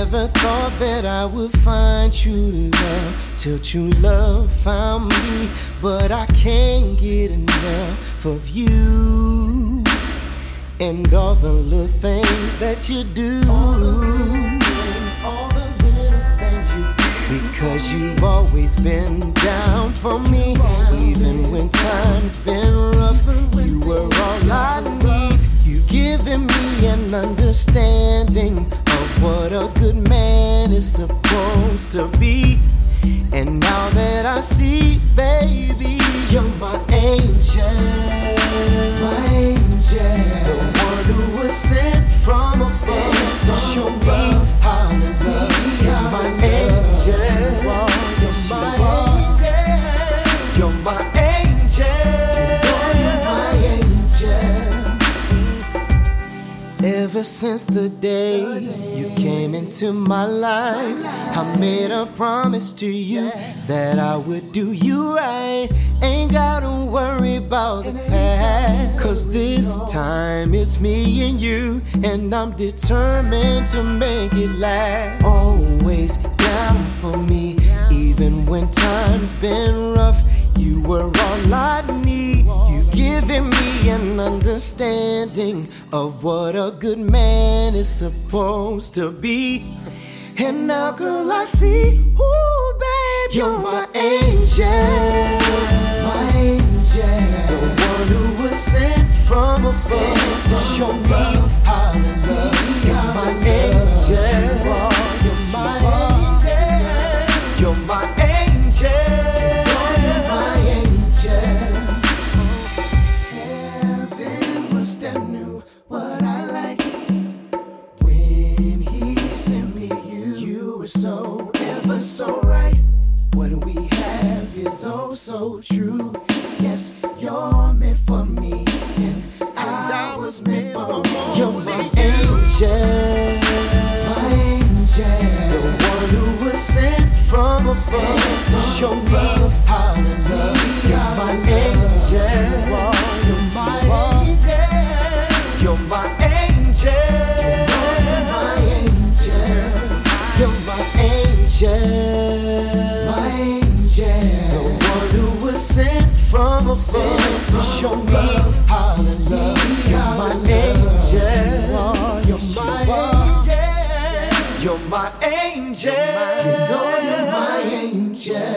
Never thought that I would find true love till true love found me, but I can't get enough of you and all the little things that you do. All the little things you do. Because you've always been down for me, even when times been rough. You were all I need. You giving me an understanding of what a good man is supposed to be. And now that I see, baby, you're my angel, my angel, the one who was sent from above to show me how to love. You're my angel, you're my angel, you're my angel, you're my angel. Ever since the day you came into my life, I made a promise to you that I would do you right. Ain't gotta worry about the past, 'cause this time it's me and you, and I'm determined to make it last. Always down for me, even when times been rough. You were all I need. You giving me an understanding of what a good man is supposed to be. And now, girl, I see, ooh, babe, you're my angel, my angel, the one who was sent from above to show me how to love. You're my angel, you're my angel, you're my angel, you're my angel. Heaven must have knew what I like when he sent me you. You were so ever so right. What we have is oh so true. Yes, you're meant for me, and I was meant for you. You're my angel, my angel, the one who was sent from above to show me how to love. You're my angel, you're my angel, you're my angel, you're my angel, you're my angel, my angel, the one who was sent from above to show me how to love. You're my angel, you're my angel, you're my angel, you know you're my angel.